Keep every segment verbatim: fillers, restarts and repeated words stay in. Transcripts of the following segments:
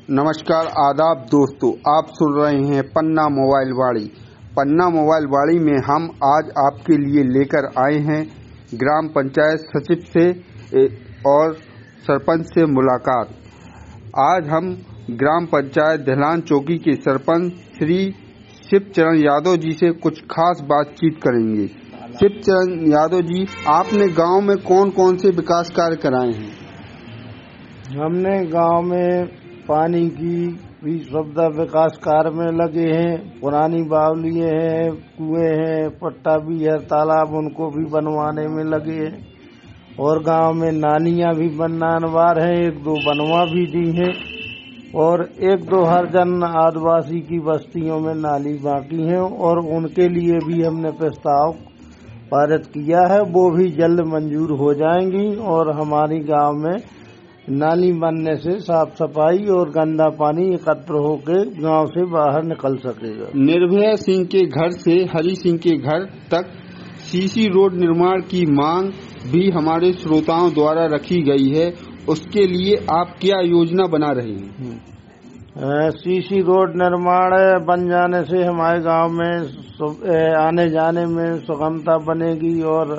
नमस्कार, आदाब दोस्तों, आप सुन रहे हैं पन्ना मोबाइल वाणी। पन्ना मोबाइल वाणी में हम आज आपके लिए लेकर आए हैं ग्राम पंचायत सचिव से और सरपंच से मुलाकात। आज हम ग्राम पंचायत ढलान चौकी के सरपंच श्री शिवचरण यादव जी से कुछ खास बातचीत करेंगे। शिवचरण यादव जी, आपने गांव में कौन कौन से विकास कार्य कराए हैं? हमने गांव में पानी की भी सुविधा विकास कार्य में लगे हैं। पुरानी बावलियाँ हैं, कुएं हैं, पट्टा भी है, तालाब उनको भी बनवाने में लगे हैं। और गांव में नालियाँ भी बनवार हैं, एक दो बनवा भी दी हैं। और एक दो हरजन आदिवासी की बस्तियों में नाली बाकी हैं और उनके लिए भी हमने प्रस्ताव पारित किया है, वो भी जल्द मंजूर हो जाएंगी। और हमारी गांव में नाली बनने से साफ सफाई और गंदा पानी एकत्र होकर गांव से बाहर निकल सकेगा। निर्भया सिंह के घर से हरि सिंह के घर तक सीसी रोड निर्माण की मांग भी हमारे श्रोताओं द्वारा रखी गई है, उसके लिए आप क्या योजना बना रहे हैं? सीसी रोड निर्माण बन जाने से हमारे गांव में आने जाने में सुगमता बनेगी और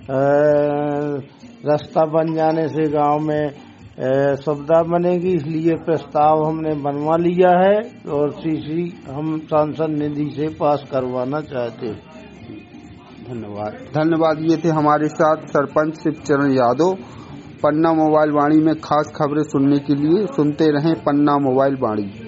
रास्ता बन जाने से गांव में सुविधा बनेगी। इसलिए प्रस्ताव हमने बनवा लिया है और सीसी हम सांसद निधि से पास करवाना चाहते हैं। धन्यवाद धन्यवाद ये थे हमारे साथ सरपंच शिवचरण यादव। पन्ना मोबाइल वाणी में खास खबरें सुनने के लिए सुनते रहें पन्ना मोबाइल वाणी।